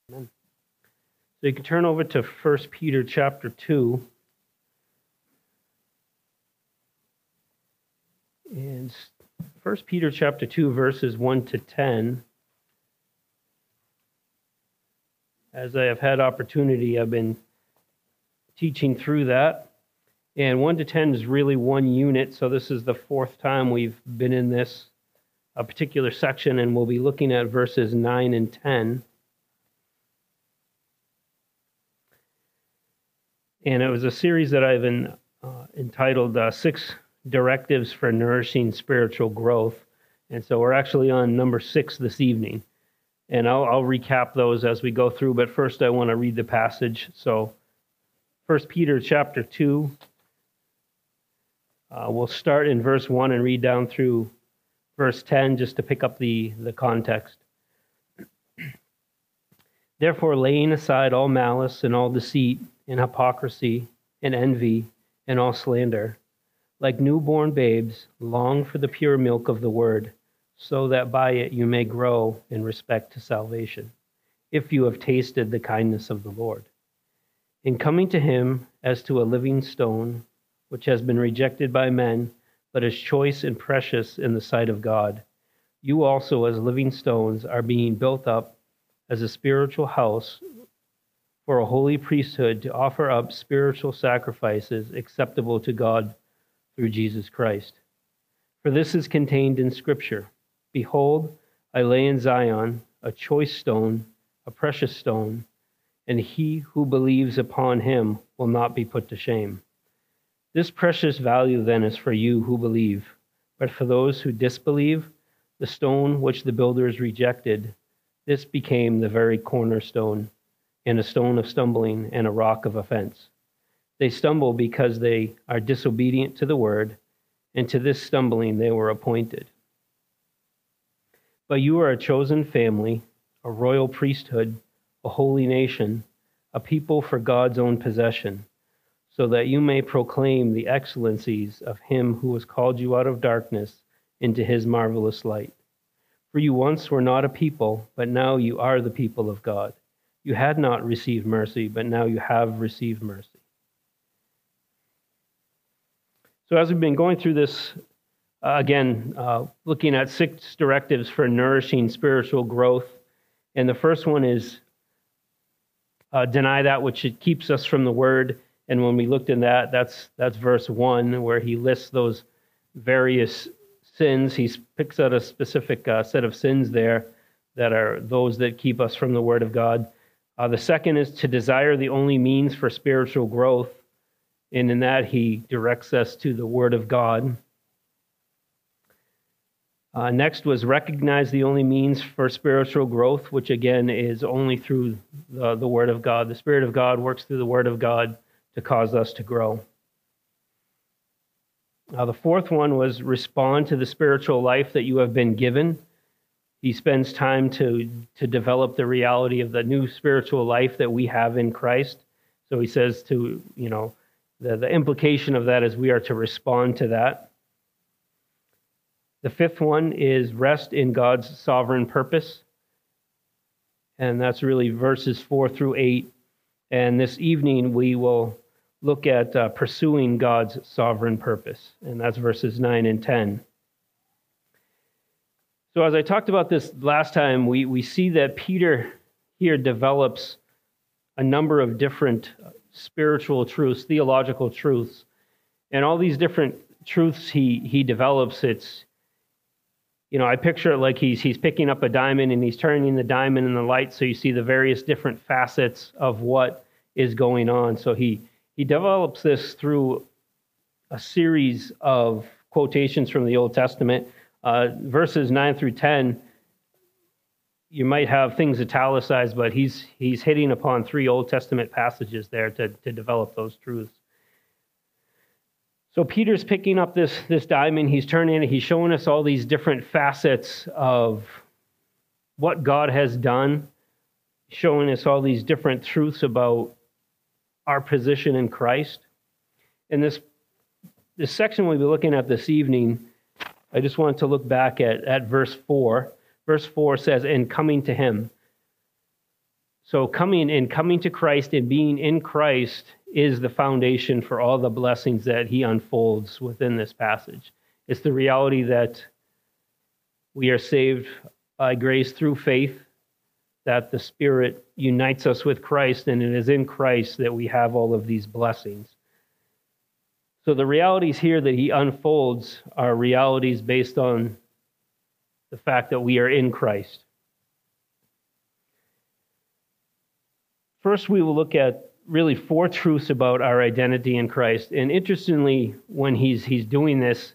Amen. So you can turn over to 1 Peter chapter 2. And 1 Peter chapter 2, verses 1 to 10. As I have had opportunity, I've been teaching through that. And 1 to 10 is really one unit, so this is the fourth time we've been in this particular section, and we'll be looking at verses 9 and 10. And it was a series that I've entitled 6 Directives for Nourishing Spiritual Growth. And so we're actually on number 6 this evening. And I'll recap those as we go through, but first I want to read the passage. So 1 Peter chapter 2, we'll start in verse 1 and read down through verse 10 just to pick up the context. Therefore, laying aside all malice and all deceit and hypocrisy and envy and all slander, like newborn babes, long for the pure milk of the word, so that by it you may grow in respect to salvation, if you have tasted the kindness of the Lord. In coming to him as to a living stone, which has been rejected by men, but is choice and precious in the sight of God, you also as living stones are being built up as a spiritual house for a holy priesthood to offer up spiritual sacrifices acceptable to God through Jesus Christ. For this is contained in Scripture. Behold, I lay in Zion a choice stone, a precious stone, and he who believes upon him will not be put to shame. This precious value then is for you who believe, but for those who disbelieve, the stone which the builders rejected, this became the very cornerstone, and a stone of stumbling and a rock of offense. They stumble because they are disobedient to the word, and to this stumbling they were appointed. But you are a chosen family, a royal priesthood, a holy nation, a people for God's own possession, so that you may proclaim the excellencies of him who has called you out of darkness into his marvelous light. For you once were not a people, but now you are the people of God. You had not received mercy, but now you have received mercy. So as we've been going through this, looking at 6 directives for nourishing spiritual growth, and the first one is deny that which it keeps us from the word. And when we looked in that's verse 1, where he lists those various sins. He picks out a specific set of sins there that are those that keep us from the word of God. The second is to desire the only means for spiritual growth, and in that he directs us to the word of God. Next was recognize the only means for spiritual growth, which again is only through the word of God. The Spirit of God works through the word of God to cause us to grow. The fourth one was respond to the spiritual life that you have been given. He spends time to develop the reality of the new spiritual life that we have in Christ. So he says the implication of that is we are to respond to that. The fifth one is rest in God's sovereign purpose. And that's really verses 4 through 8. And this evening we will look at pursuing God's sovereign purpose. And that's verses 9 and 10. So as I talked about this last time, we see that Peter here develops a number of different spiritual truths, theological truths. And all these different truths he develops, I picture it like he's picking up a diamond and he's turning the diamond in the light so you see the various different facets of what is going on. So he develops this through a series of quotations from the Old Testament. Verses 9 through 10, you might have things italicized, but he's hitting upon 3 Old Testament passages there to develop those truths. So Peter's picking up this diamond, he's turning it, he's showing us all these different facets of what God has done, showing us all these different truths about our position in Christ. And this section we'll be looking at this evening, I just wanted to look back at verse 4. Verse 4 says, "And coming to him." So coming to Christ and being in Christ is the foundation for all the blessings that he unfolds within this passage. It's the reality that we are saved by grace through faith, that the Spirit unites us with Christ, and it is in Christ that we have all of these blessings. So the realities here that he unfolds are realities based on the fact that we are in Christ. First, we will look at really 4 truths about our identity in Christ. And interestingly, when he's doing this,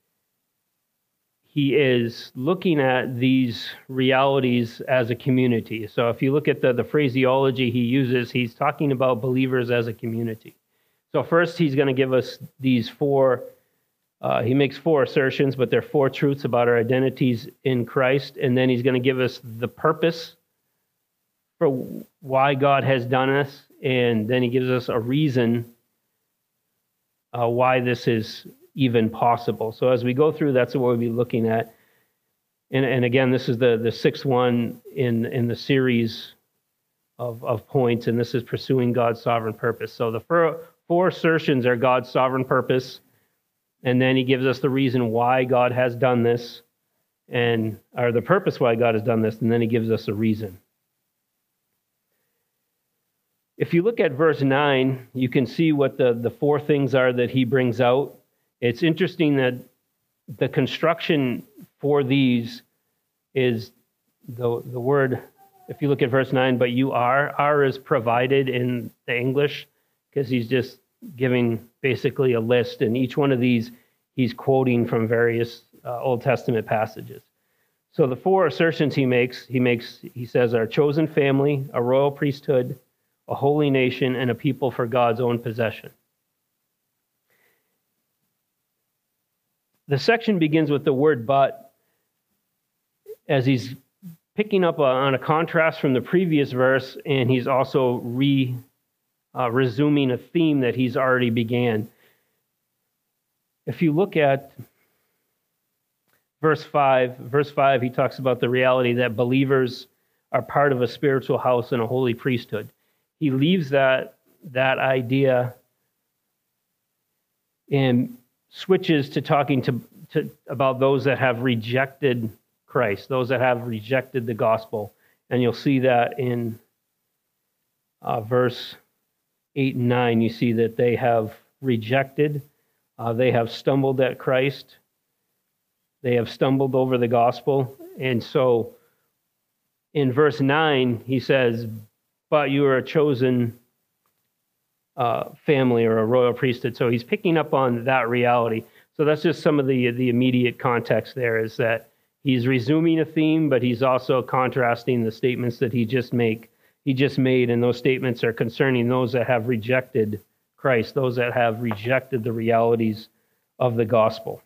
he is looking at these realities as a community. So if you look at the phraseology he uses, he's talking about believers as a community. So first, he's going to give us these 4, he makes 4 assertions, but they're 4 truths about our identities in Christ. And then he's going to give us the purpose for why God has done this, and then he gives us a reason why this is even possible. So as we go through, that's what we'll be looking at. And again, this is the 6th one in the series of points, and this is pursuing God's sovereign purpose. So the 4 assertions are God's sovereign purpose, and then he gives us the reason why God has done this, or the purpose why God has done this, and then he gives us a reason. If you look at verse 9, you can see what the 4 things are that he brings out. It's interesting that the construction for these is the word, if you look at verse 9, but you are is provided in the English, because he's just giving basically a list, and each one of these he's quoting from various Old Testament passages. So the 4 assertions he says, are a chosen family, a royal priesthood, a holy nation, and a people for God's own possession. The section begins with the word but, as he's picking up on a contrast from the previous verse, and he's also resuming a theme that he's already began. If you look at verse 5, he talks about the reality that believers are part of a spiritual house and a holy priesthood. He leaves that idea and switches to talking to about those that have rejected Christ, those that have rejected the gospel. And you'll see that in verse 8 and 9. You see that they have rejected, they have stumbled at Christ, they have stumbled over the gospel. And so in verse 9, he says, but you are a chosen family or a royal priesthood. So he's picking up on that reality. So that's just some of the immediate context there, is that he's resuming a theme, but he's also contrasting the statements that he just made, and those statements are concerning those that have rejected Christ, those that have rejected the realities of the gospel.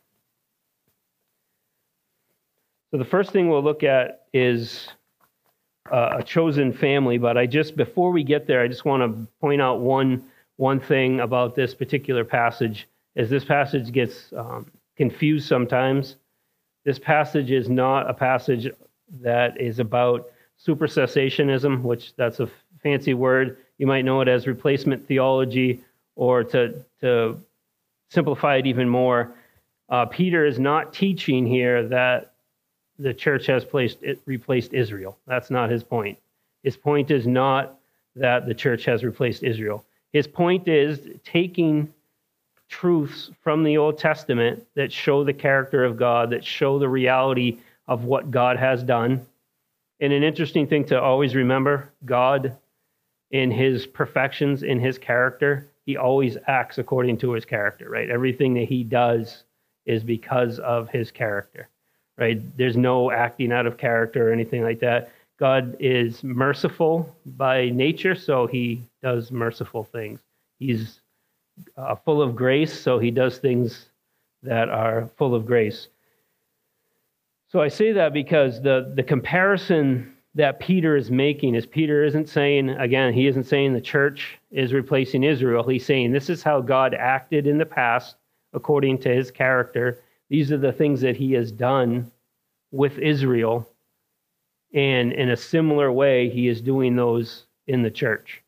So the first thing we'll look at is a chosen family, but before we get there, I just want to point out one thing about this particular passage, as this passage gets confused sometimes. This passage is not a passage that is about supersessionism, which that's a fancy word. You might know it as replacement theology, or to simplify it even more, Peter is not teaching here that the church has replaced Israel. That's not his point. His point is not that the church has replaced Israel. His point is taking truths from the Old Testament that show the character of God, that show the reality of what God has done. And an interesting thing to always remember, God, in his perfections, in his character, he always acts according to his character, right? Everything that he does is because of his character. Right? There's no acting out of character or anything like that. God is merciful by nature, so he does merciful things. He's full of grace, so he does things that are full of grace. So I say that because the comparison that Peter is making is, Peter isn't saying, again, he isn't saying the church is replacing Israel. He's saying this is how God acted in the past according to his character. These are the things that he has done with Israel. And in a similar way, he is doing those in the church.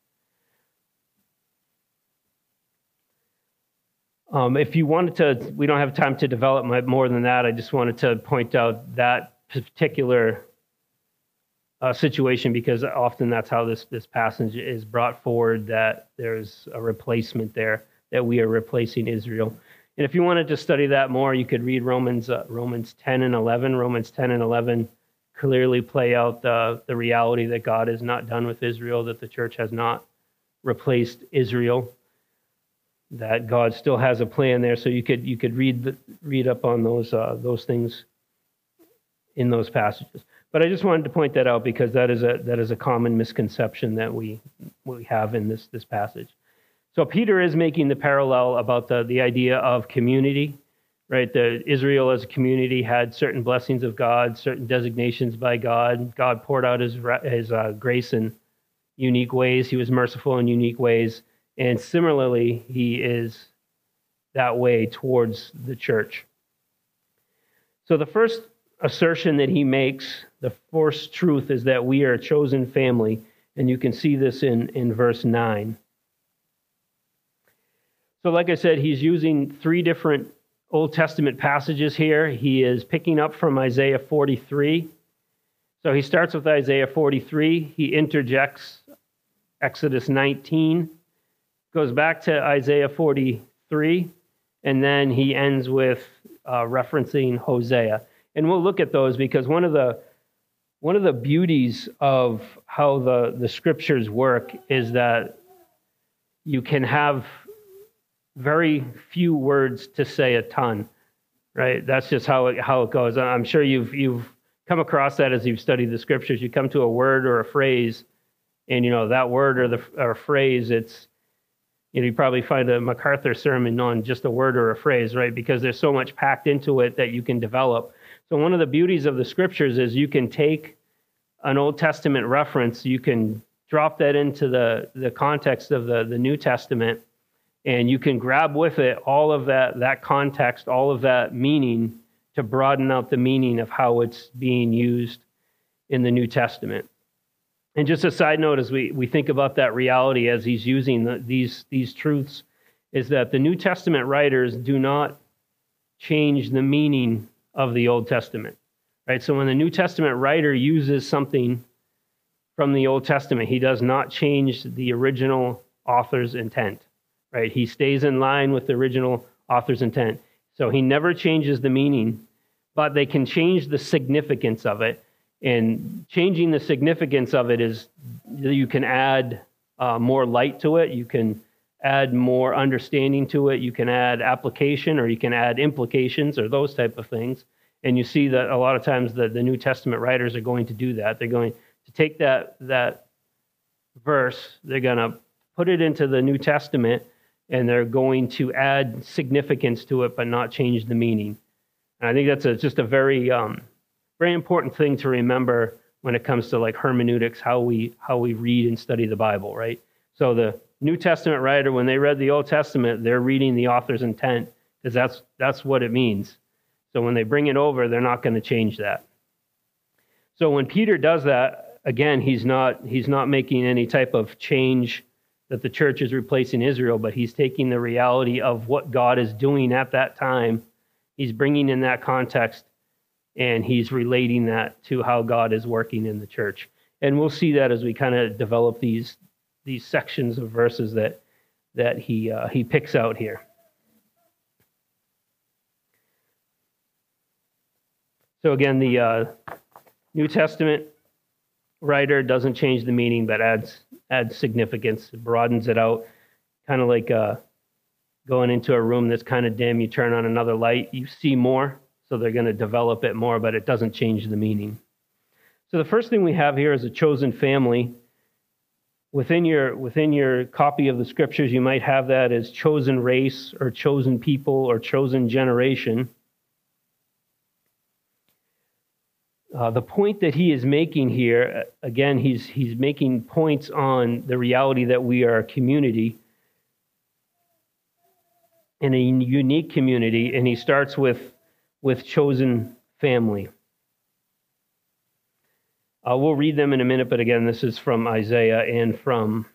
If you wanted to, we don't have time to develop more than that. I just wanted to point out that particular situation because often that's how this passage is brought forward, that there's a replacement there, that we are replacing Israel. And if you wanted to study that more, you could read Romans 10 and 11. Romans 10 and 11 clearly play out the reality that God is not done with Israel, that the church has not replaced Israel, that God still has a plan there. So you could read up on those things in those passages. But I just wanted to point that out because that is a common misconception that we have in this passage. So Peter is making the parallel about the idea of community, right? Israel as a community had certain blessings of God, certain designations by God. God poured out his grace in unique ways. He was merciful in unique ways. And similarly, he is that way towards the church. So the first assertion that he makes, the first truth, is that we are a chosen family. And you can see this in verse 9. So like I said, he's using 3 different Old Testament passages here. He is picking up from Isaiah 43. So he starts with Isaiah 43. He interjects Exodus 19. Goes back to Isaiah 43, and then he ends with referencing Hosea. And we'll look at those because one of the beauties of how the scriptures work is that you can have very few words to say a ton, right? That's just how it goes. I'm sure you've come across that as you've studied the scriptures. You come to a word or a phrase, and that word or phrase, it's you probably find a MacArthur sermon on just a word or a phrase, right? Because there's so much packed into it that you can develop. So one of the beauties of the scriptures is you can take an Old Testament reference, you can drop that into the context of the New Testament, and you can grab with it all of that context, all of that meaning to broaden out the meaning of how it's being used in the New Testament. And just a side note, as we think about that reality as he's using these truths, is that the New Testament writers do not change the meaning of the Old Testament, right? So when the New Testament writer uses something from the Old Testament, he does not change the original author's intent, right? He stays in line with the original author's intent. So he never changes the meaning, but they can change the significance of it. And changing the significance of it is you can add more light to it. You can add more understanding to it. You can add application, or you can add implications, or those type of things. And you see that a lot of times the New Testament writers are going to do that. They're going to take that verse, they're going to put it into the New Testament, and they're going to add significance to it, but not change the meaning. And I think that's just a very very important thing to remember when it comes to like hermeneutics, how we read and study the Bible, right? So the New Testament writer, when they read the Old Testament, they're reading the author's intent because that's what it means. So when they bring it over, they're not going to change that. So when Peter does that, again, he's not making any type of change that the church is replacing Israel, but he's taking the reality of what God is doing at that time. He's bringing in that context, and he's relating that to how God is working in the church. And we'll see that as we kind of develop these sections of verses that he picks out here. So again, the New Testament writer doesn't change the meaning, but adds significance, broadens it out, kind of like going into a room that's kind of dim. You turn on another light, you see more. So they're going to develop it more, but it doesn't change the meaning. So the first thing we have here is a chosen family. Within your copy of the scriptures, you might have that as chosen race or chosen people or chosen generation. The point that he is making here, again, he's making points on the reality that we are a community, in a unique community, and he starts with chosen family. We'll read them in a minute, but again, this is from Isaiah and from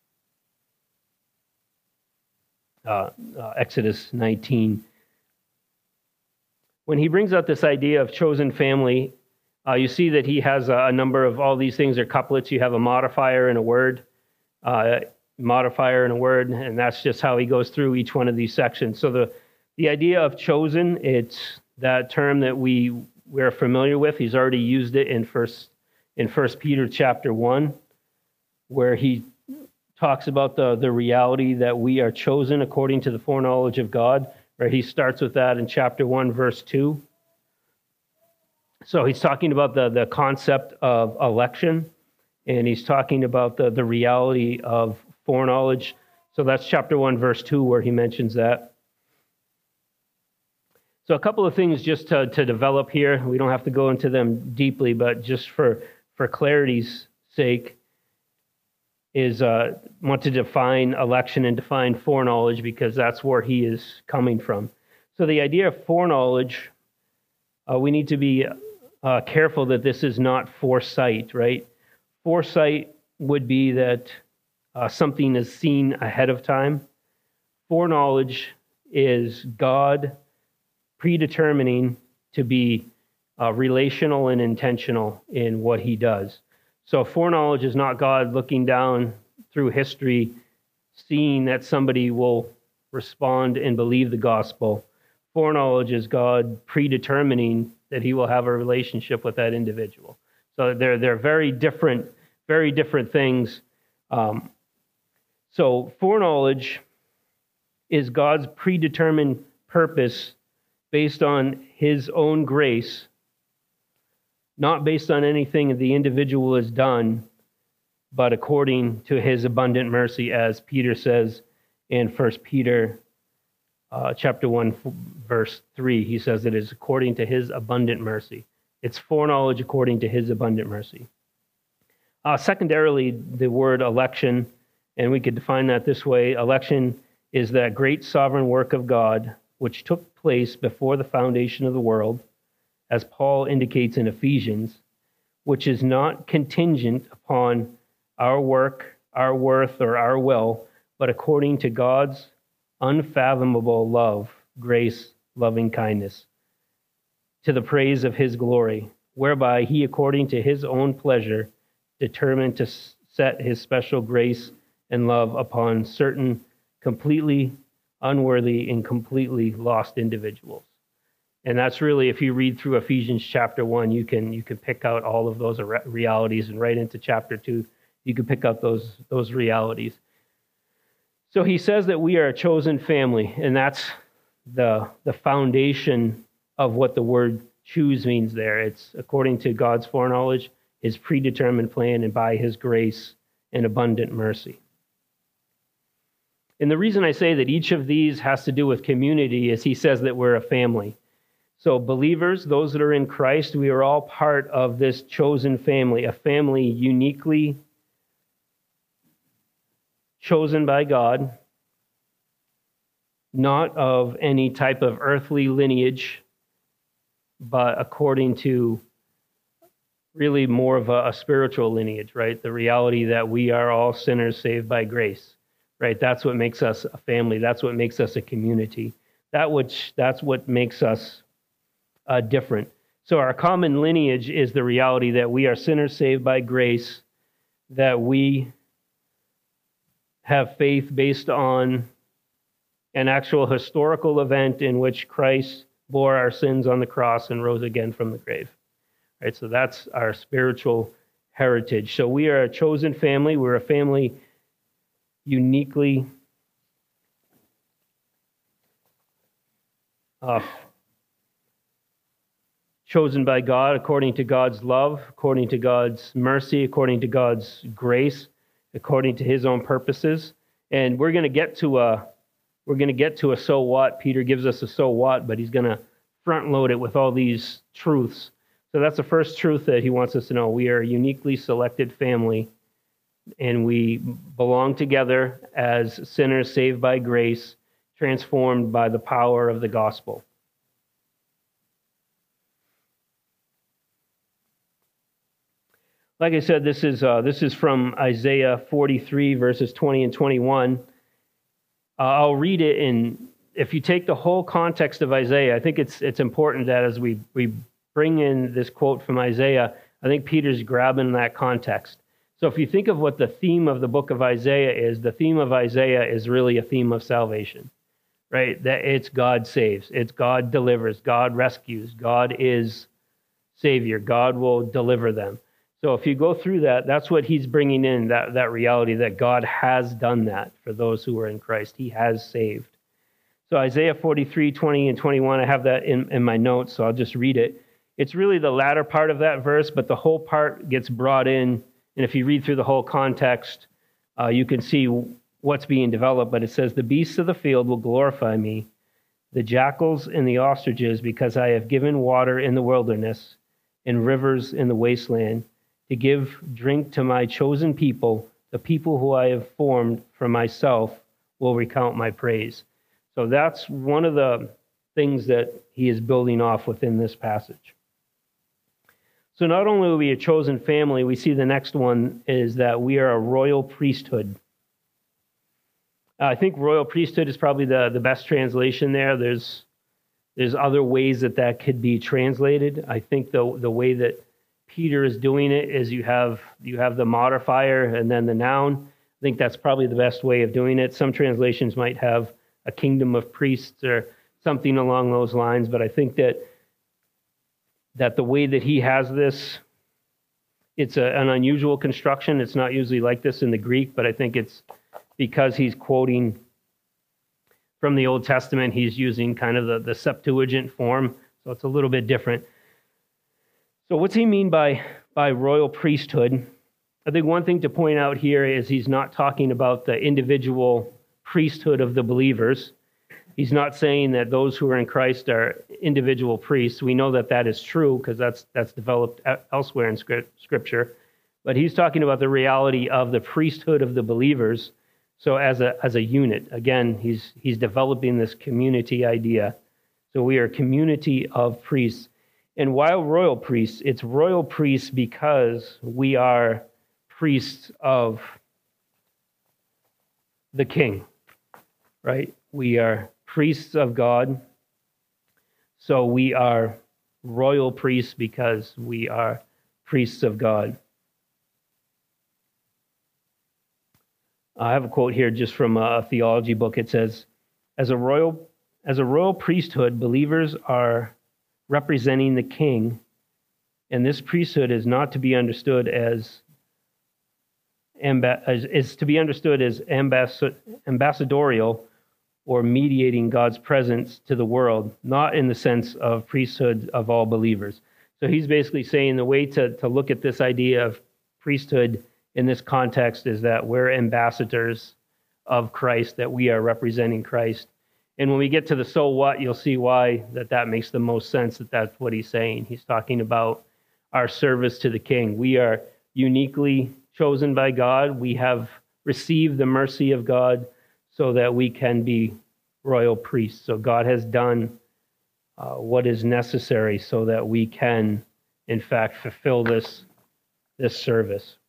Exodus 19. When he brings out this idea of chosen family, you see that he has a number of all these things are couplets. You have a modifier and a word, and that's just how he goes through each one of these sections. So the idea of chosen, it's that term that we're familiar with. He's already used it in First Peter chapter 1, where he talks about the reality that we are chosen according to the foreknowledge of God. Right? He starts with that in chapter 1, verse 2. So he's talking about the concept of election, and he's talking about the reality of foreknowledge. So that's chapter 1, verse 2, where he mentions that. So a couple of things just to develop here. We don't have to go into them deeply, but just for clarity's sake, is want to define election and define foreknowledge, because that's where he is coming from. So the idea of foreknowledge, we need to be careful that this is not foresight, right? Foresight would be that something is seen ahead of time. Foreknowledge is God predetermining to be relational and intentional in what he does. So foreknowledge is not God looking down through history, seeing that somebody will respond and believe the gospel. Foreknowledge is God predetermining that he will have a relationship with that individual. So they're very different things. So foreknowledge is God's predetermined purpose based on his own grace, not based on anything the individual has done, but according to his abundant mercy, as Peter says in 1 Peter chapter 1, verse 3. He says it is according to his abundant mercy. It's foreknowledge according to his abundant mercy. Secondarily, the word election, and we could define that this way. Election is that great sovereign work of God which took place before the foundation of the world, as Paul indicates in Ephesians, which is not contingent upon our work, our worth, or our will, but according to God's unfathomable love, grace, loving kindness, to the praise of his glory, whereby he, according to his own pleasure, determined to set his special grace and love upon certain completely unworthy and completely lost individuals. And that's really, if you read through Ephesians chapter 1, you can pick out all of those realities, and right into chapter 2, you can pick out those realities. So he says that we are a chosen family, and that's the foundation of what the word choose means there. It's according to God's foreknowledge, his predetermined plan, and by his grace and abundant mercy. And the reason I say that each of these has to do with community is he says that we're a family. So believers, those that are in Christ, we are all part of this chosen family, a family uniquely chosen by God, not of any type of earthly lineage, but according to really more of a spiritual lineage, right? The reality that we are all sinners saved by grace, right? That's what makes us a family. That's what makes us a community. That's what makes us different. So our common lineage is the reality that we are sinners saved by grace, that we have faith based on an actual historical event in which Christ bore our sins on the cross and rose again from the grave. Right? So that's our spiritual heritage. So we are a chosen family. We're a family uniquely chosen by God according to God's love, according to God's mercy, according to God's grace, according to his own purposes. And we're going to get to a so what. Peter gives us a so what, but he's going to front load it with all these truths. So that's the first truth that he wants us to know. We are a uniquely selected family, and we belong together as sinners saved by grace, transformed by the power of the gospel. Like I said, this is from Isaiah 43, verses 20 and 21. I'll read it in. If you take the whole context of Isaiah, I think it's important that as we bring in this quote from Isaiah, I think Peter's grabbing that context. So if you think of what the theme of the book of Isaiah is, the theme of Isaiah is really a theme of salvation, right? That it's God saves, it's God delivers, God rescues, God is Savior, God will deliver them. So if you go through that, that's what he's bringing in, that reality that God has done that for those who are in Christ. He has saved. So Isaiah 43, 20 and 21, I have that in my notes, so I'll just read it. It's really the latter part of that verse, but the whole part gets brought in. And if you read through the whole context, you can see what's being developed. But it says, the beasts of the field will glorify me, the jackals and the ostriches, because I have given water in the wilderness and rivers in the wasteland, to give drink to my chosen people, the people who I have formed for myself will recount my praise. So that's one of the things that he is building off within this passage. So not only are we a chosen family, we see the next one is that we are a royal priesthood. I think royal priesthood is probably the best translation there. There's other ways that could be translated. I think the way that Peter is doing it is you have the modifier and then the noun. I think that's probably the best way of doing it. Some translations might have a kingdom of priests or something along those lines, but I think that the way that he has this, it's an unusual construction. It's not usually like this in the Greek, but I think it's because he's quoting from the Old Testament, he's using kind of the Septuagint form, so it's a little bit different. So what's he mean by royal priesthood? I think one thing to point out here is he's not talking about the individual priesthood of the believers. He's not saying that those who are in Christ are individual priests. We know that is true because that's developed elsewhere in Scripture. But he's talking about the reality of the priesthood of the believers. So as a unit, again, he's developing this community idea. So we are a community of priests. And while royal priests, it's royal priests because we are priests of the King, right? We are priests of God. So we are royal priests because we are priests of God. I have a quote here just from a theology book. It says, as a royal priesthood, believers are representing the King, and this priesthood is not to be understood as ambassadorial or mediating God's presence to the world, not in the sense of priesthood of all believers. So he's basically saying the way to look at this idea of priesthood in this context is that we're ambassadors of Christ, that we are representing Christ. And when we get to the so what, you'll see why that makes the most sense, that's what he's saying. He's talking about our service to the King. We are uniquely chosen by God. We have received the mercy of God so that we can be royal priests. So God has done what is necessary so that we can, in fact, fulfill this service.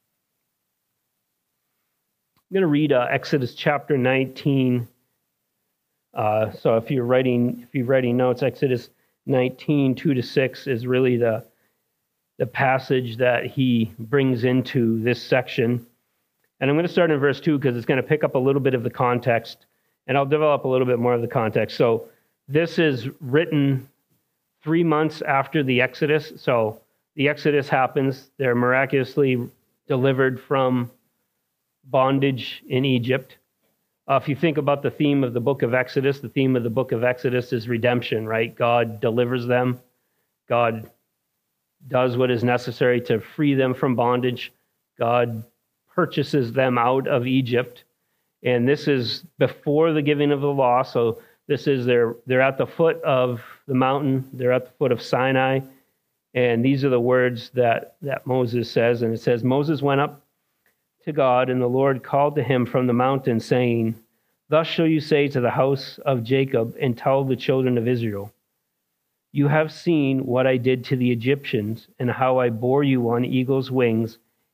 I'm going to read Exodus chapter 19. So if you're writing notes, Exodus 19, 2-6 is really the passage that he brings into this section. And I'm going to start in verse 2 because it's going to pick up a little bit of the context, and I'll develop a little bit more of the context. So this is written 3 months after the Exodus. So the Exodus happens. They're miraculously delivered from bondage in Egypt. If you think about the theme of the book of Exodus, the theme of the book of Exodus is redemption, right? God delivers them. God does what is necessary to free them from bondage. God purchases them out of Egypt. And this is before the giving of the law. So this is they're at the foot of the mountain. They're at the foot of Sinai. And these are the words that Moses says. And it says, Moses went up to God, and the Lord called to him from the mountain, saying, thus shall you say to the house of Jacob, and tell the children of Israel, you have seen what I did to the Egyptians, and how I bore you on eagle's wings,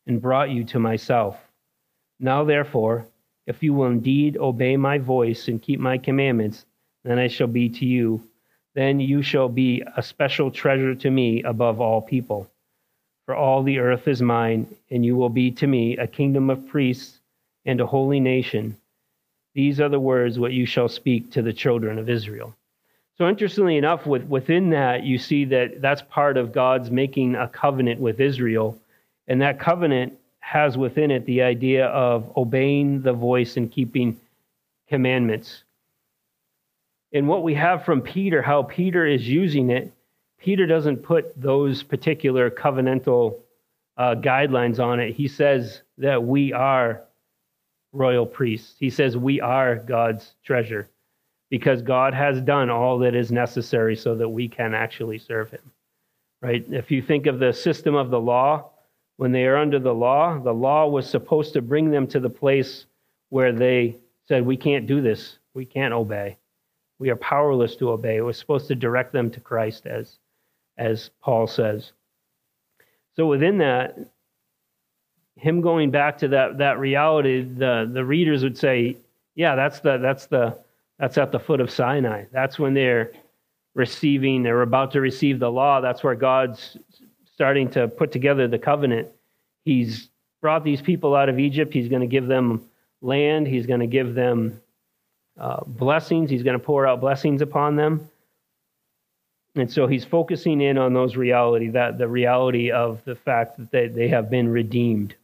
and brought you to myself. Now, therefore, if you will indeed obey my voice and keep my commandments, then I shall be to you. Then you shall be a special treasure to me above all people. For all the earth is mine, and you will be to me a kingdom of priests and a holy nation. These are the words what you shall speak to the children of Israel. So interestingly enough, within that, you see that that's part of God's making a covenant with Israel. And that covenant has within it the idea of obeying the voice and keeping commandments. And what we have from Peter, how Peter is using it, Peter doesn't put those particular covenantal guidelines on it. He says that we are royal priests. He says we are God's treasure because God has done all that is necessary so that we can actually serve him. Right? If you think of the system of the law, when they are under the law was supposed to bring them to the place where they said, we can't do this. We can't obey. We are powerless to obey. It was supposed to direct them to Christ, as Paul says. So within that, him going back to that reality, the readers would say, yeah, that's at the foot of Sinai. That's when they're about to receive the law. That's where God's starting to put together the covenant. He's brought these people out of Egypt. He's going to give them land. He's going to give them blessings. He's going to pour out blessings upon them. And so he's focusing in on those reality, that the reality of the fact that they have been redeemed.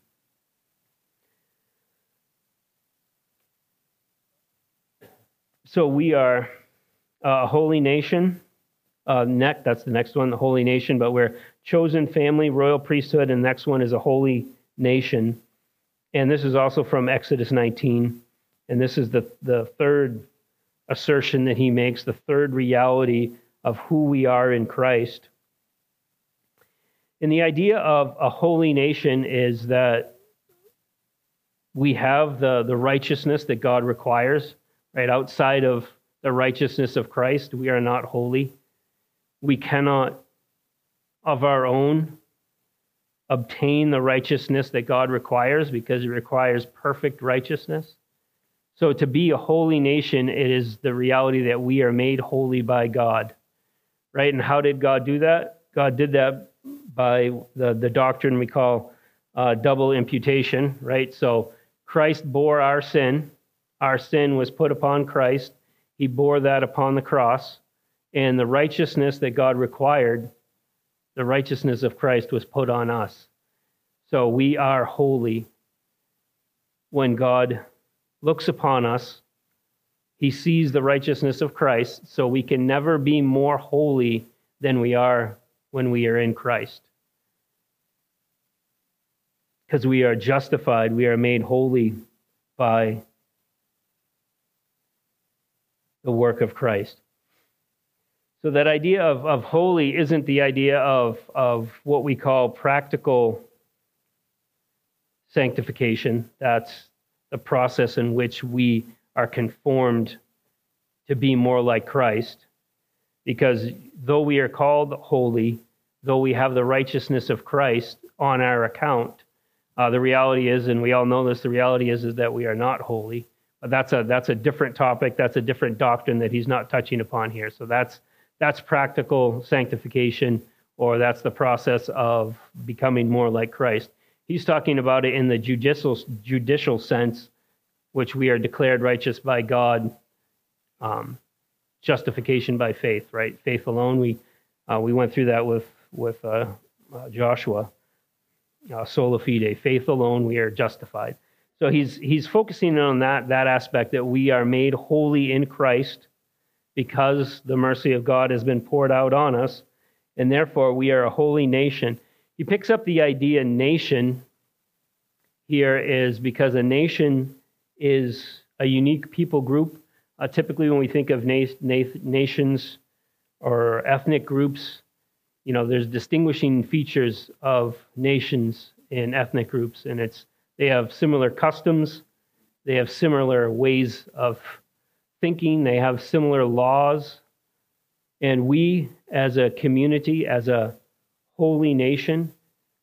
So we are a holy nation. That's the next one, the holy nation, but we're chosen family, royal priesthood, and the next one is a holy nation. And this is also from Exodus 19. And this is the third assertion that he makes, the third reality of who we are in Christ. And the idea of a holy nation is that we have the righteousness that God requires, right? Outside of the righteousness of Christ, we are not holy. We cannot, of our own, obtain the righteousness that God requires because it requires perfect righteousness. So to be a holy nation, it is the reality that we are made holy by God, right? And how did God do that? God did that by the doctrine we call double imputation, right? So Christ bore our sin. Our sin was put upon Christ. He bore that upon the cross. And the righteousness that God required, the righteousness of Christ was put on us. So we are holy. When God looks upon us, he sees the righteousness of Christ, so we can never be more holy than we are when we are in Christ. Because we are justified, we are made holy by the work of Christ. So that idea of holy isn't the idea of what we call practical sanctification. That's the process in which we are conformed to be more like Christ. Because though we are called holy, though we have the righteousness of Christ on our account, the reality is, and we all know this, the reality is that we are not holy. But that's a different topic. That's a different doctrine that he's not touching upon here. So that's practical sanctification, or that's the process of becoming more like Christ. He's talking about it in the judicial sense, which we are declared righteous by God, justification by faith, right? Faith alone. We went through that with Joshua, sola fide. Faith alone, we are justified. So he's focusing on that aspect, that we are made holy in Christ because the mercy of God has been poured out on us, and therefore we are a holy nation. He picks up the idea nation here is because a nation is a unique people group. Typically when we think of nations or ethnic groups, there's distinguishing features of nations and ethnic groups, and they have similar customs, they have similar ways of thinking, they have similar laws, and we as a community, as a holy nation,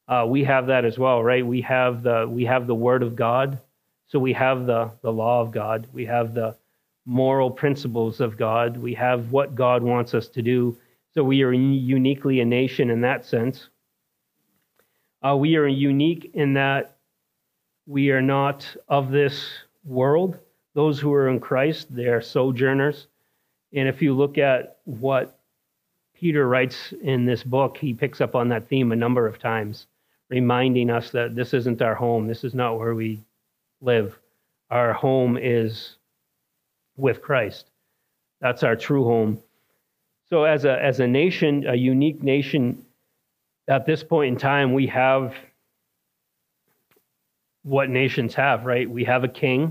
We have that as well, right? We have the Word of God, so we have the law of God. We have the moral principles of God. We have what God wants us to do. So we are uniquely a nation in that sense. We are unique in that we are not of this world. Those who are in Christ, they are sojourners. And if you look at what Peter writes in this book, he picks up on that theme a number of times, reminding us that this isn't our home. This is not where we live. Our home is with Christ. That's our true home. So as a nation, a unique nation, at this point in time, we have what nations have, right? We have a king.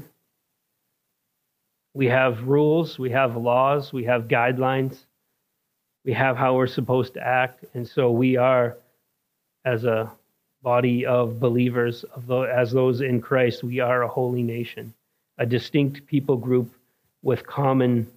We have rules. We have laws. We have guidelines. We have how we're supposed to act. And so we are, as a body of believers, as those in Christ, we are a holy nation, a distinct people group with common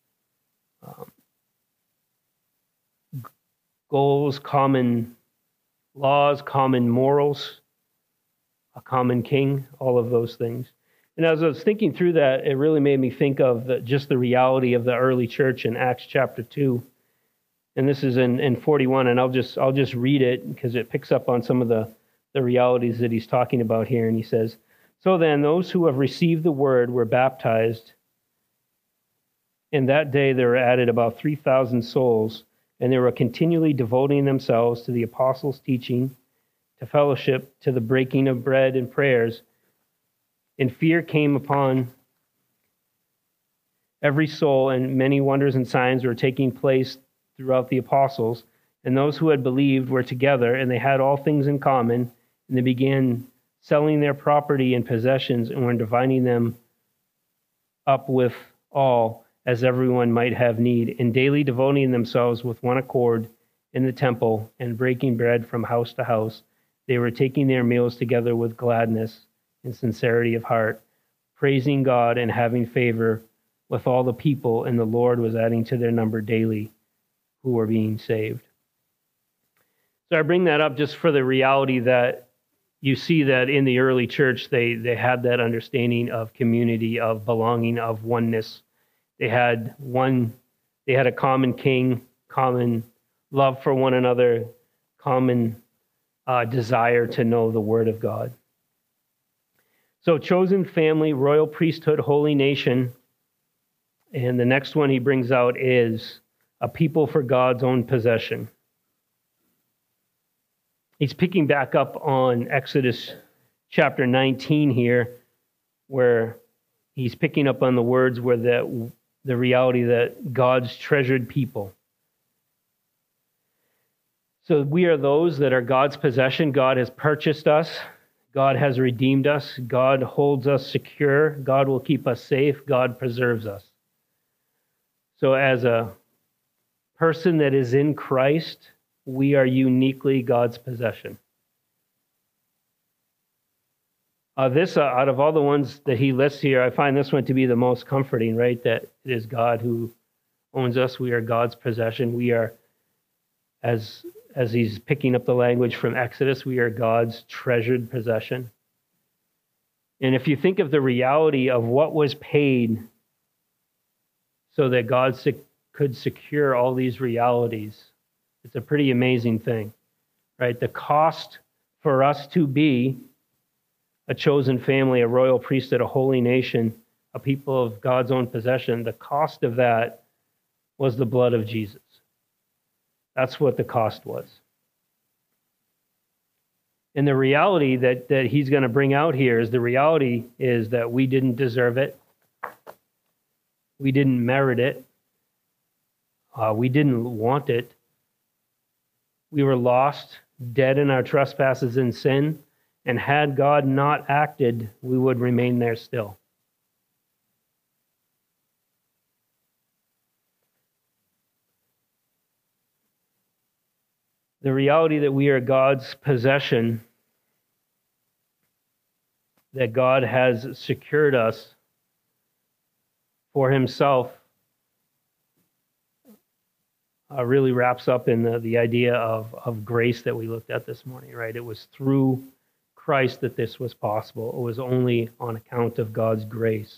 goals, common laws, common morals, a common king, all of those things. And as I was thinking through that, it really made me think of just the reality of the early church in Acts chapter 2. And this is in 41, and I'll just read it because it picks up on some of the realities that he's talking about here. And he says, "So then those who have received the word were baptized. And that day there were added about 3,000 souls, and they were continually devoting themselves to the apostles' teaching, to fellowship, to the breaking of bread and prayers. And fear came upon every soul, and many wonders and signs were taking place throughout the apostles. And those who had believed were together, and they had all things in common, and they began selling their property and possessions, and were dividing them up with all, as everyone might have need, and daily devoting themselves with one accord in the temple, and breaking bread from house to house. They were taking their meals together with gladness and sincerity of heart, praising God and having favor with all the people, and the Lord was adding to their number daily who were being saved." So I bring that up just for the reality that you see that in the early church, they had that understanding of community, of belonging, of oneness. They had a common king, common love for one another, common desire to know the word of God. So chosen family, royal priesthood, holy nation. And the next one he brings out is a people for God's own possession. He's picking back up on Exodus chapter 19 here, where he's picking up on the words where the reality that God's treasured people. So we are those that are God's possession. God has purchased us. God has redeemed us. God holds us secure. God will keep us safe. God preserves us. So as a person that is in Christ, we are uniquely God's possession. Out of all the ones that he lists here, I find this one to be the most comforting, right? That it is God who owns us. We are God's possession. We are, as he's picking up the language from Exodus, we are God's treasured possession. And if you think of the reality of what was paid so that God could secure all these realities, it's a pretty amazing thing, right? The cost for us to be a chosen family, a royal priesthood, a holy nation, a people of God's own possession, the cost of that was the blood of Jesus. That's what the cost was. And the reality that he's going to bring out here is that we didn't deserve it. We didn't merit it. We didn't want it. We were lost, dead in our trespasses and sin, and had God not acted, we would remain there still. The reality that we are God's possession, that God has secured us for himself, really wraps up in the idea of grace that we looked at this morning, right? It was through Christ that this was possible. It was only on account of God's grace.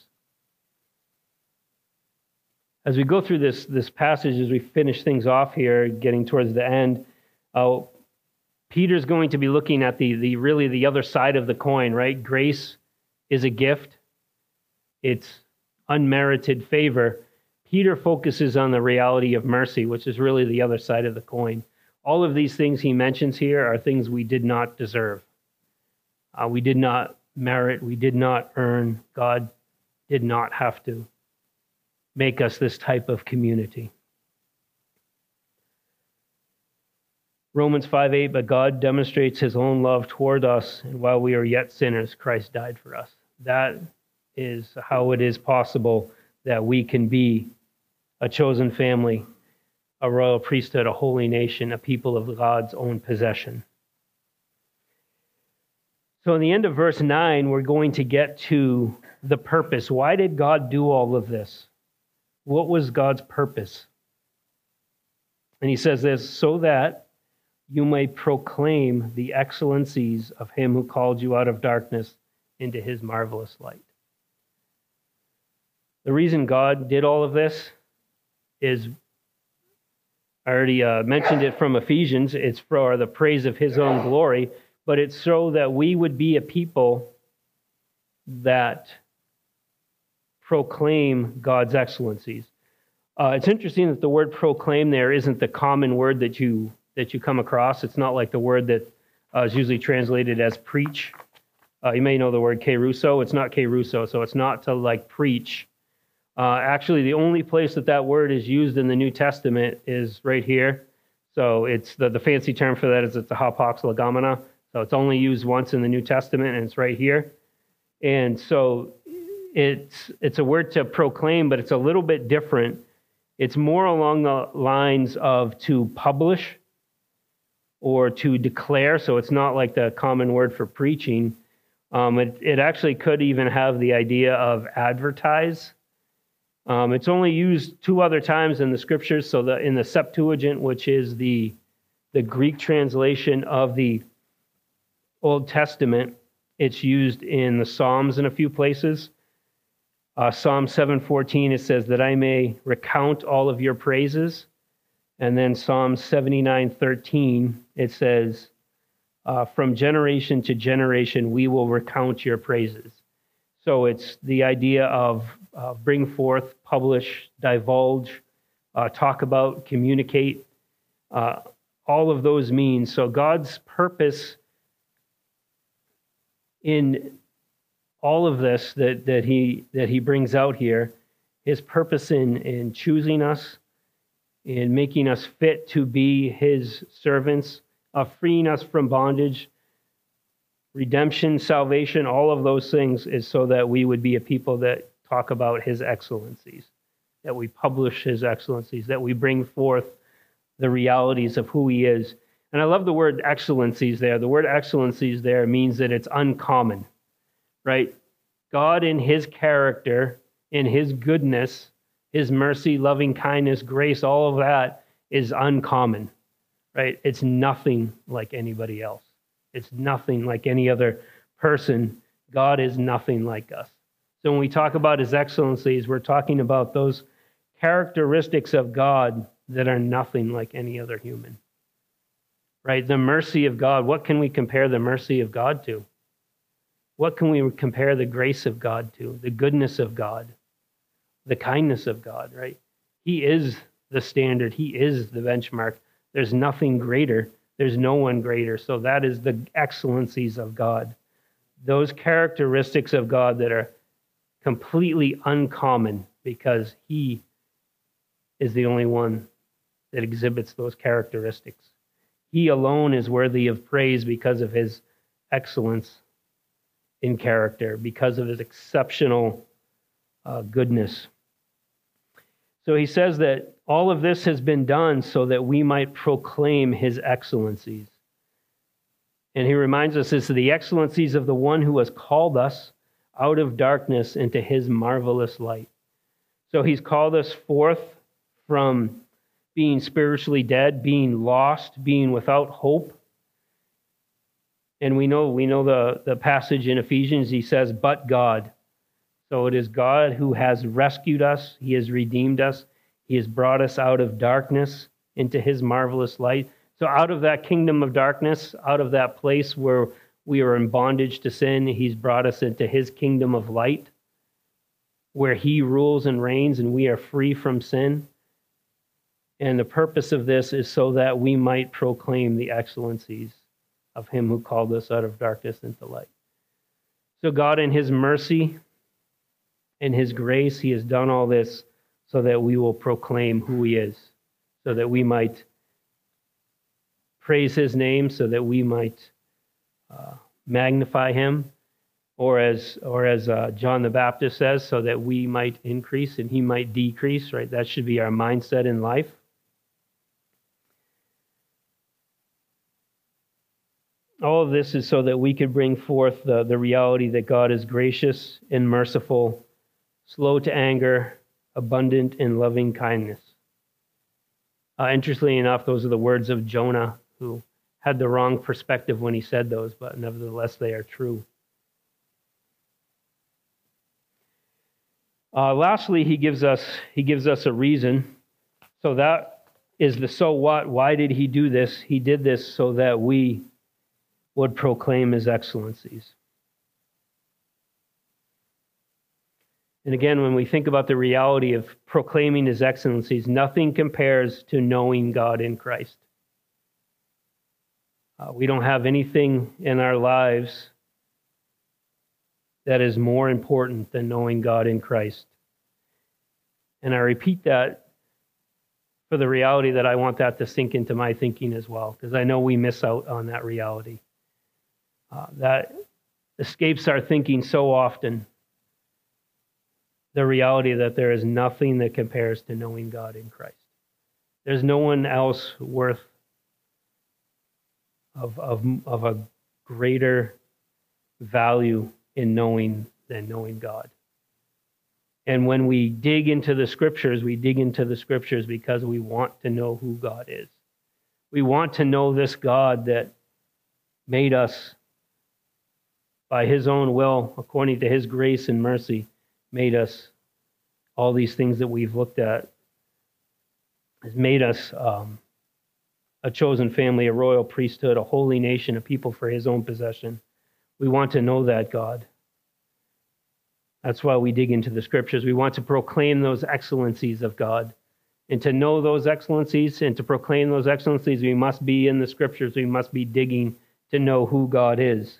As we go through this passage, as we finish things off here, getting towards the end, Peter's going to be looking at the really the other side of the coin, right? Grace is a gift. It's unmerited favor. Peter focuses on the reality of mercy, which is really the other side of the coin. All of these things he mentions here are things we did not deserve. We did not merit. We did not earn. God did not have to make us this type of community. Romans 5:8, but God demonstrates his own love toward us, and while we are yet sinners, Christ died for us. That is how it is possible that we can be a chosen family, a royal priesthood, a holy nation, a people of God's own possession. So in the end of verse 9, we're going to get to the purpose. Why did God do all of this? What was God's purpose? And he says this, so that you may proclaim the excellencies of him who called you out of darkness into his marvelous light. The reason God did all of this is, I already mentioned it from Ephesians, it's for the praise of his own glory, but it's so that we would be a people that proclaim God's excellencies. It's interesting that the word proclaim there isn't the common word that you come across. It's not like the word that is usually translated as preach. You may know the word keruso. It's not keruso, so it's not to like preach. Actually, the only place that word is used in the New Testament is right here. So it's the fancy term for that is it's a hapax legomena. So it's only used once in the New Testament, and it's right here. And so it's a word to proclaim, but it's a little bit different. It's more along the lines of to publish or to declare. So it's not like the common word for preaching. It actually could even have the idea of advertise. It's only used 2 other times in the scriptures. So in the Septuagint, which is the Greek translation of the Old Testament, it's used in the Psalms in a few places. Psalm 7:14, it says that I may recount all of your praises. And then Psalm 79:13, it says, from generation to generation, we will recount your praises. So it's the idea of bring forth, publish, divulge, talk about, communicate, all of those means. So God's purpose in all of this that he brings out here, his purpose in choosing us, in making us fit to be his servants, freeing us from bondage, redemption, salvation, all of those things is so that we would be a people that talk about his excellencies, that we publish his excellencies, that we bring forth the realities of who he is. And I love the word excellencies there. The word excellencies there means that it's uncommon, right? God in his character, in his goodness, his mercy, loving kindness, grace, all of that is uncommon, right? It's nothing like anybody else. It's nothing like any other person. God is nothing like us. So when we talk about his excellencies, we're talking about those characteristics of God that are nothing like any other human, right? The mercy of God. What can we compare the mercy of God to? What can we compare the grace of God to? The goodness of God, the kindness of God, right? He is the standard. He is the benchmark. There's nothing greater. There's no one greater. So that is the excellencies of God. Those characteristics of God that are completely uncommon because he is the only one that exhibits those characteristics. He alone is worthy of praise because of his excellence in character, because of his exceptional goodness. So he says that all of this has been done so that we might proclaim his excellencies. And he reminds us it's the excellencies of the one who has called us out of darkness into his marvelous light. So he's called us forth from being spiritually dead, being lost, being without hope. And we know the passage in Ephesians, he says, but God. So it is God who has rescued us. He has redeemed us. He has brought us out of darkness into his marvelous light. So out of that kingdom of darkness, out of that place where we are in bondage to sin, he's brought us into his kingdom of light, where he rules and reigns and we are free from sin. And the purpose of this is so that we might proclaim the excellencies of him who called us out of darkness into light. So God, in his mercy and his grace, he has done all this so that we will proclaim who he is, so that we might praise his name, so that we might magnify him, or as John the Baptist says, so that we might increase and he might decrease, right? That should be our mindset in life. All of this is so that we could bring forth the reality that God is gracious and merciful, slow to anger, abundant in loving kindness. Interestingly enough, those are the words of Jonah, who had the wrong perspective when he said those, but nevertheless they are true. Lastly, he gives us a reason. So that is the so what. Why did he do this? He did this so that we would proclaim his excellencies. And again, when we think about the reality of proclaiming his excellencies, nothing compares to knowing God in Christ. We don't have anything in our lives that is more important than knowing God in Christ. And I repeat that for the reality that I want that to sink into my thinking as well, because I know we miss out on that reality. That escapes our thinking so often. The reality that there is nothing that compares to knowing God in Christ. There's no one else worth of a greater value in knowing than knowing God. And when we dig into the scriptures, we dig into the scriptures because we want to know who God is. We want to know this God that made us by his own will, according to his grace and mercy, made us all these things that we've looked at, has made us a chosen family, a royal priesthood, a holy nation, a people for his own possession. We want to know that God. That's why we dig into the scriptures. We want to proclaim those excellencies of God. And to know those excellencies and to proclaim those excellencies, we must be in the scriptures. We must be digging to know who God is.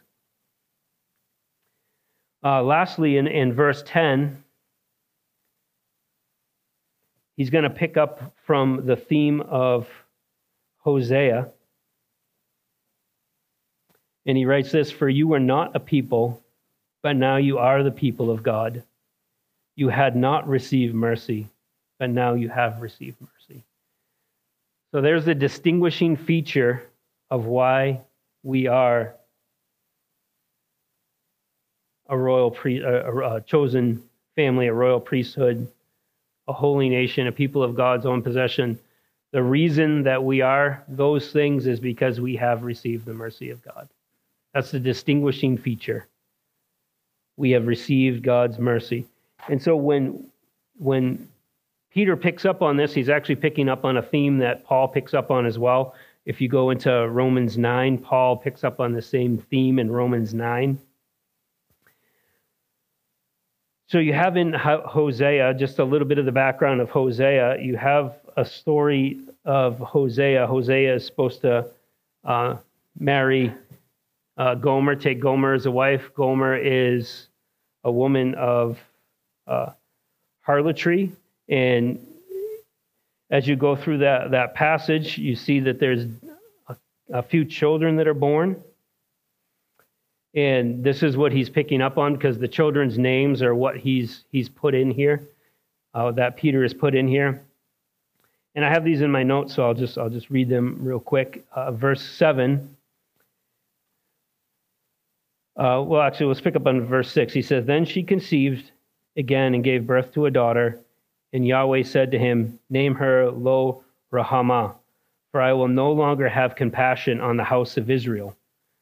Lastly, in verse 10, he's going to pick up from the theme of Hosea. And he writes this, "For you were not a people, but now you are the people of God. You had not received mercy, but now you have received mercy." So there's a distinguishing feature of why we are a chosen family, a royal priesthood, a holy nation, a people of God's own possession. The reason that we are those things is because we have received the mercy of God. That's the distinguishing feature. We have received God's mercy. And so when Peter picks up on this, he's actually picking up on a theme that Paul picks up on as well. If you go into Romans 9, Paul picks up on the same theme in Romans 9. So you have in Hosea, just a little bit of the background of Hosea, you have a story of Hosea. Hosea is supposed to marry Gomer, take Gomer as a wife. Gomer is a woman of harlotry. And as you go through that passage, you see that there's a few children that are born. And this is what he's picking up on, because the children's names are what he's put in here, that Peter has put in here. And I have these in my notes, so I'll just read them real quick. Verse 7. Actually, let's pick up on verse 6. He says, "Then she conceived again and gave birth to a daughter, and Yahweh said to him, 'Name her Lo Rahama, for I will no longer have compassion on the house of Israel,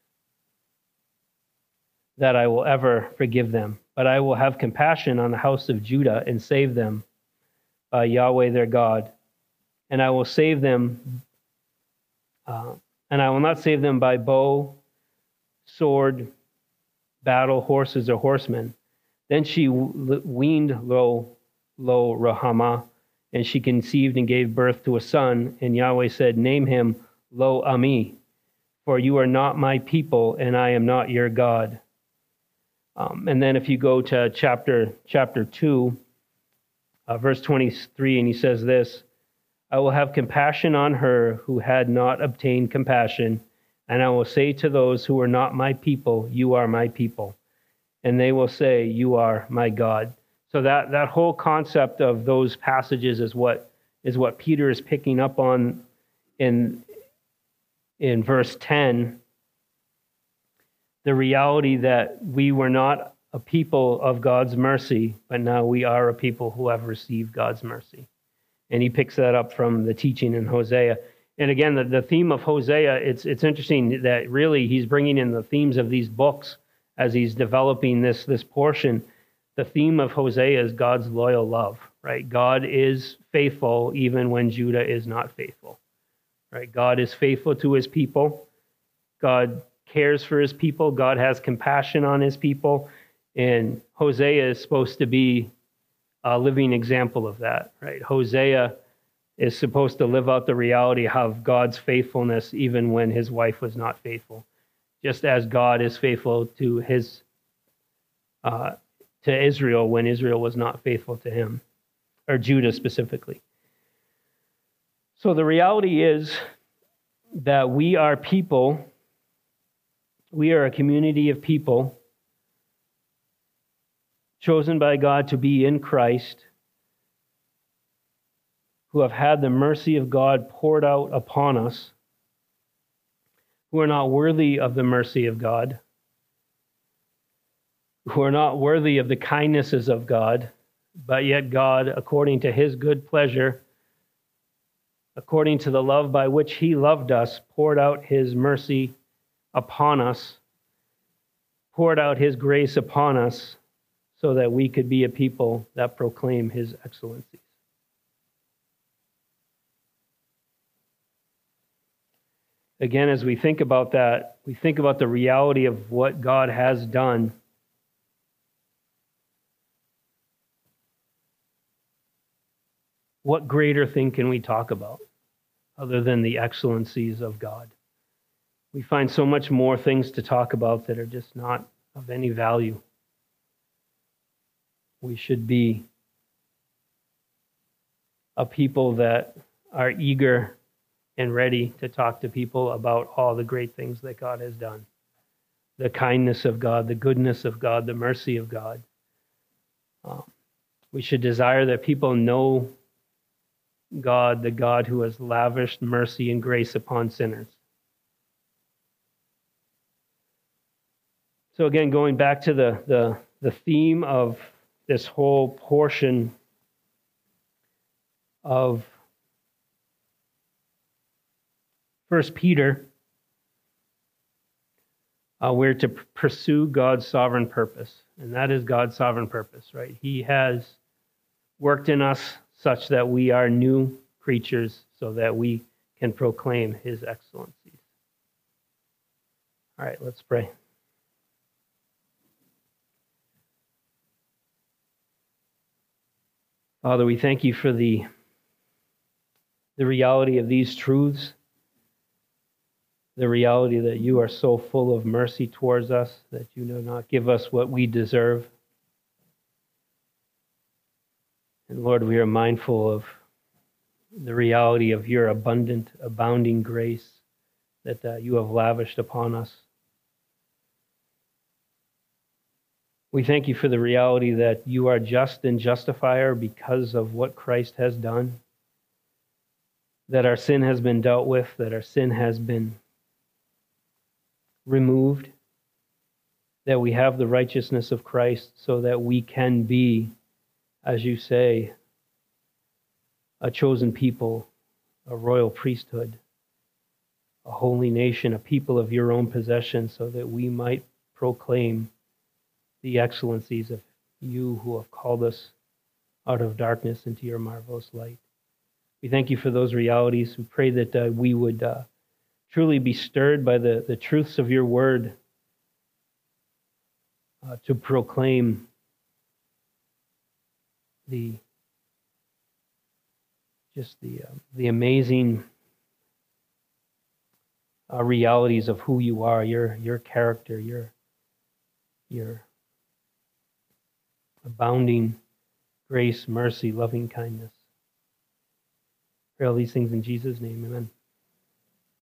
that I will ever forgive them. But I will have compassion on the house of Judah and save them by Yahweh their God. And I will save them, and I will not save them by bow, sword, battle, horses, or horsemen. Then she weaned Lo Rahama, and she conceived and gave birth to a son. And Yahweh said, name him Lo Ami, for you are not my people, and I am not your God. And then if you go to chapter 2, verse 23, and he says this, I will have compassion on her who had not obtained compassion, and I will say to those who are not my people, you are my people. And they will say, you are my God. So that whole concept of those passages is what Peter is picking up on in verse 10. The reality that we were not a people of God's mercy, but now we are a people who have received God's mercy. And he picks that up from the teaching in Hosea. And again, the theme of Hosea, it's interesting that really he's bringing in the themes of these books as he's developing this portion. The theme of Hosea is God's loyal love, right? God is faithful even when Judah is not faithful, right? God is faithful to his people. God cares for his people. God has compassion on his people. And Hosea is supposed to be a living example of that, right? Hosea is supposed to live out the reality of God's faithfulness even when his wife was not faithful, just as God is faithful to Israel when Israel was not faithful to him, or Judah specifically. So the reality is that we are people, we are a community of people chosen by God to be in Christ, who have had the mercy of God poured out upon us, who are not worthy of the mercy of God, who are not worthy of the kindnesses of God, but yet God, according to his good pleasure, according to the love by which he loved us, poured out his mercy upon us, poured out his grace upon us, so that we could be a people that proclaim his excellencies. Again, as we think about that, we think about the reality of what God has done. What greater thing can we talk about other than the excellencies of God? We find so much more things to talk about that are just not of any value. We should be a people that are eager and ready to talk to people about all the great things that God has done. The kindness of God, the goodness of God, the mercy of God. We should desire that people know God, the God who has lavished mercy and grace upon sinners. So again, going back to the theme of this whole portion of 1 Peter, we're to pursue God's sovereign purpose. And that is God's sovereign purpose, right? He has worked in us such that we are new creatures so that we can proclaim his excellencies. All right, let's pray. Father, we thank you for the reality of these truths, the reality that you are so full of mercy towards us, that you do not give us what we deserve. And Lord, we are mindful of the reality of your abundant, abounding grace that you have lavished upon us. We thank you for the reality that you are just and justifier because of what Christ has done, that our sin has been dealt with, that our sin has been removed, that we have the righteousness of Christ so that we can be, as you say, a chosen people, a royal priesthood, a holy nation, a people of your own possession, so that we might proclaim the excellencies of you who have called us out of darkness into your marvelous light. We thank you for those realities. We pray that we would truly be stirred by the truths of your word to proclaim the amazing realities of who you are, your character, your abounding grace, mercy, loving kindness. Pray all these things in Jesus' name, amen.